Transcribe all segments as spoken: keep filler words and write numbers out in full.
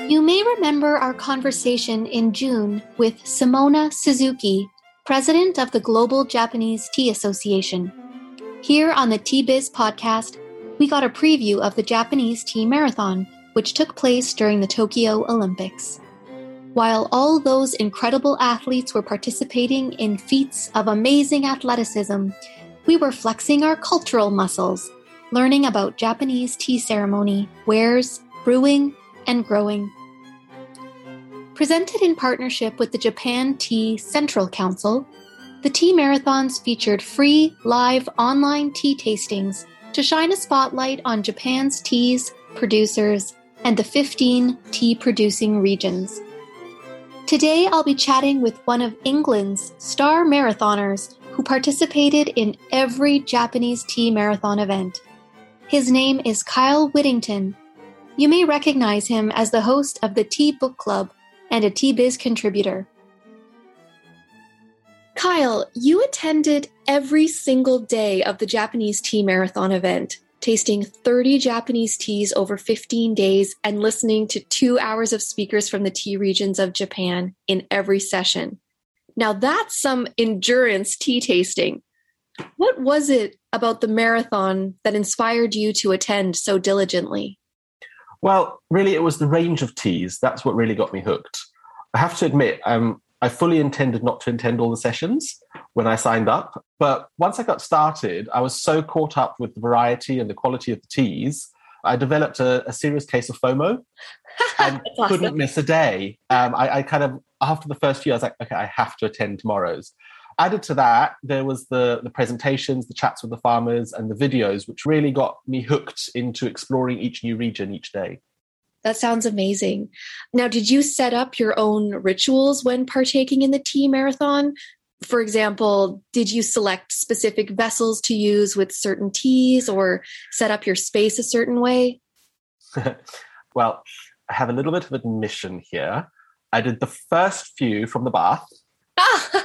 You may remember our conversation in June with Simona Suzuki, president of the Global Japanese Tea Association. Here on the Tea Biz podcast, we got a preview of the Japanese Tea Marathon, which took place during the Tokyo Olympics. While all those incredible athletes were participating in feats of amazing athleticism, we were flexing our cultural muscles, learning about Japanese tea ceremony, wares, brewing, and growing. Presented in partnership with the Japan Tea Central Council, the Tea Marathons featured free, live online tea tastings to shine a spotlight on Japan's teas, producers, and the fifteen tea-producing regions. Today, I'll be chatting with one of England's star marathoners who participated in every Japanese tea marathon event. His name is Kyle Whittington. You may recognize him as the host of the Tea Book Club and a Tea Biz contributor. Kyle, you attended every single day of the Japanese Tea Marathon event, tasting thirty Japanese teas over fifteen days and listening to two hours of speakers from the tea regions of Japan in every session. Now that's some endurance tea tasting. What was it about the marathon that inspired you to attend so diligently? Well, really, it was the range of teas. That's what really got me hooked. I have to admit, um, I fully intended not to attend all the sessions when I signed up. But once I got started, I was so caught up with the variety and the quality of the teas, I developed a, a serious case of FOMO and awesome. couldn't miss a day. Um, I, I kind of, after the first few, I was like, okay, I have to attend tomorrow's. Added to that, there was the, the presentations, the chats with the farmers, and the videos, which really got me hooked into exploring each new region each day. That sounds amazing. Now, did you set up your own rituals when partaking in the tea marathon? For example, did you select specific vessels to use with certain teas or set up your space a certain way? Well, I have a little bit of admission here. I did the first few from the bath. Ah!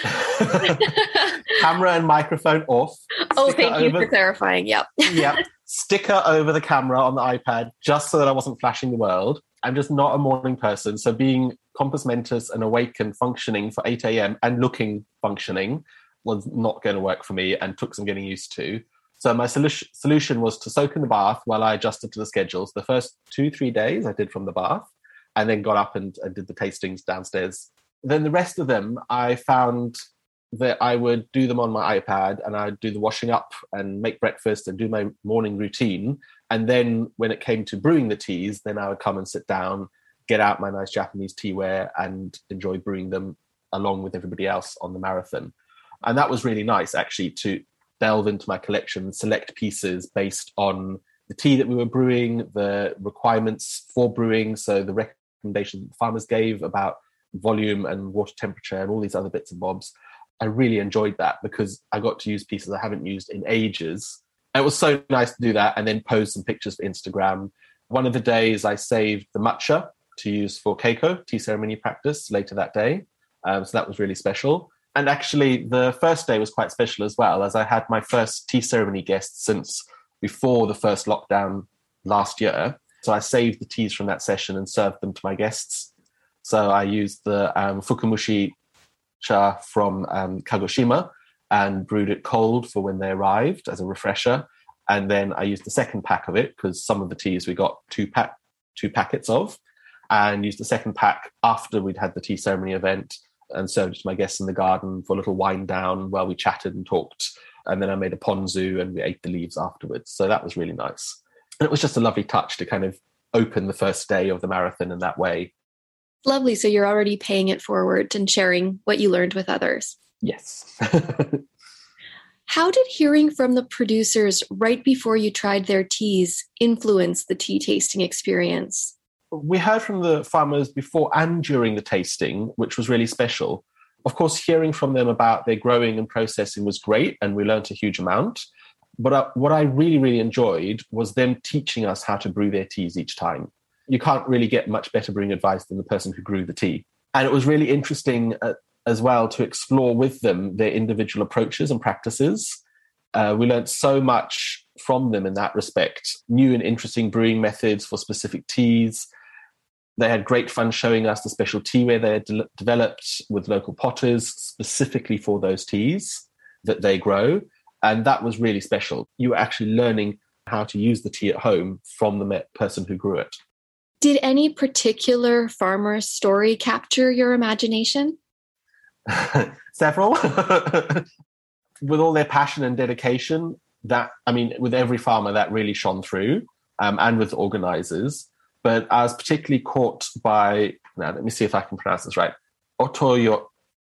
Camera and microphone off. Oh, thank over, you for clarifying. Yep. Yep. Sticker over the camera on the iPad just so that I wasn't flashing the world. I'm just not a morning person. So being compos mentis and awake and functioning for eight a.m. and looking functioning was not going to work for me and took some getting used to. So my solu- solution was to soak in the bath while I adjusted to the schedules. The first two, three days I did from the bath and then got up and, and did the tastings downstairs. Then the rest of them, I found that I would do them on my iPad and I'd do the washing up and make breakfast and do my morning routine. And then when it came to brewing the teas, then I would come and sit down, get out my nice Japanese teaware and enjoy brewing them along with everybody else on the marathon. And that was really nice, actually, to delve into my collection, select pieces based on the tea that we were brewing, the requirements for brewing, so the recommendations the farmers gave about volume and water temperature and all these other bits and bobs. I really enjoyed that because I got to use pieces I haven't used in ages. It was so nice to do that and then post some pictures for Instagram. One of the days I saved the matcha to use for keiko, tea ceremony practice, later that day. Um, so that was really special. And actually the first day was quite special as well, as I had my first tea ceremony guest since before the first lockdown last year. So I saved the teas from that session and served them to my guests. So I used the um, Fukumushi cha from um, Kagoshima and brewed it cold for when they arrived as a refresher. And then I used the second pack of it because some of the teas we got two pack, two packets of, and used the second pack after we'd had the tea ceremony event and served it to my guests in the garden for a little wind down while we chatted and talked. And then I made a ponzu and we ate the leaves afterwards. So that was really nice. And it was just a lovely touch to kind of open the first day of the marathon in that way. Lovely. So you're already paying it forward and sharing what you learned with others. Yes. How did hearing from the producers right before you tried their teas influence the tea tasting experience? We heard from the farmers before and during the tasting, which was really special. Of course, hearing from them about their growing and processing was great, and we learned a huge amount. But uh, what I really, really enjoyed was them teaching us how to brew their teas each time. You can't really get much better brewing advice than the person who grew the tea. And it was really interesting uh, as well to explore with them their individual approaches and practices. Uh, we learned so much from them in that respect. New and interesting brewing methods for specific teas. They had great fun showing us the special teaware they had de- developed with local potters specifically for those teas that they grow. And that was really special. You were actually learning how to use the tea at home from the person who grew it. Did any particular farmer's story capture your imagination? Several. With all their passion and dedication, that, I mean, with every farmer, that really shone through, um, and with organizers. But I was particularly caught by, now let me see if I can pronounce this right, Otoyo,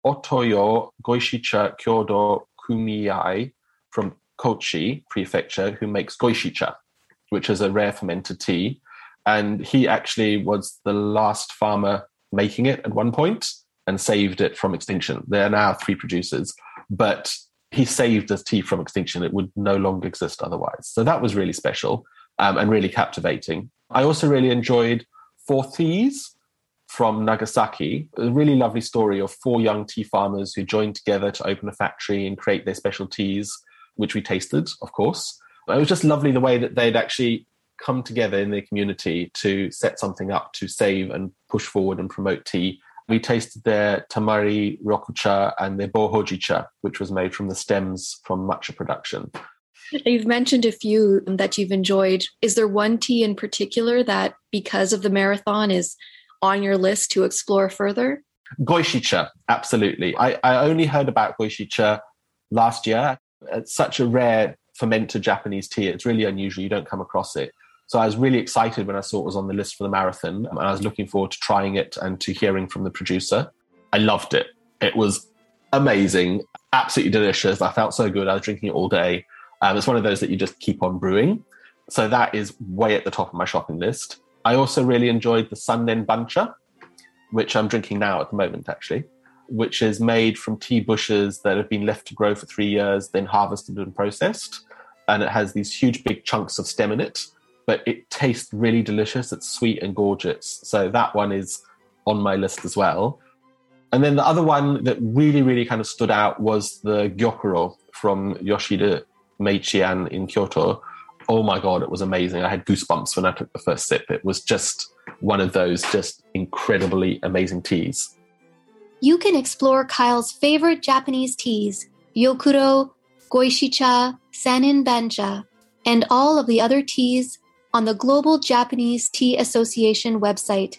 Otoyo Goishicha Kyodo Kumiyai from Kochi Prefecture, who makes goishicha, which is a rare fermented tea. And he actually was the last farmer making it at one point and saved it from extinction. There are now three producers, but he saved the tea from extinction. It would no longer exist otherwise. So that was really special, um, and really captivating. I also really enjoyed Four Teas from Nagasaki, a really lovely story of four young tea farmers who joined together to open a factory and create their special teas, which we tasted, of course. It was just lovely the way that they'd actually come together in their community to set something up to save and push forward and promote tea. We tasted their Tamari Rokucha and their Bohojicha, which was made from the stems from matcha production. You've mentioned a few that you've enjoyed. Is there one tea in particular that, because of the marathon, is on your list to explore further? Goishicha, absolutely. I, I only heard about Goishicha last year. It's such a rare fermented Japanese tea. It's really unusual. You don't come across it. So I was really excited when I saw it was on the list for the marathon, and I was looking forward to trying it and to hearing from the producer. I loved it. It was amazing, absolutely delicious. I felt so good. I was drinking it all day. Um, it's one of those that you just keep on brewing. So that is way at the top of my shopping list. I also really enjoyed the Sannen Bancha, which I'm drinking now at the moment, actually, which is made from tea bushes that have been left to grow for three years, then harvested and processed. And it has these huge, big chunks of stem in it, but it tastes really delicious. It's sweet and gorgeous. So that one is on my list as well. And then the other one that really, really kind of stood out was the Gyokuro from Yoshida Meichian in Kyoto. Oh my God, it was amazing. I had goosebumps when I took the first sip. It was just one of those just incredibly amazing teas. You can explore Kyle's favorite Japanese teas, Gyokuro, Goishicha, Sannen Bancha, and all of the other teas on the Global Japanese Tea Association website,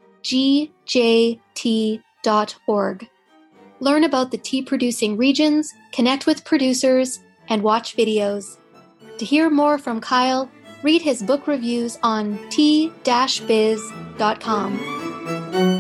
G J T dot org. Learn about the tea-producing regions, connect with producers, and watch videos. To hear more from Kyle, read his book reviews on tea dash biz dot com.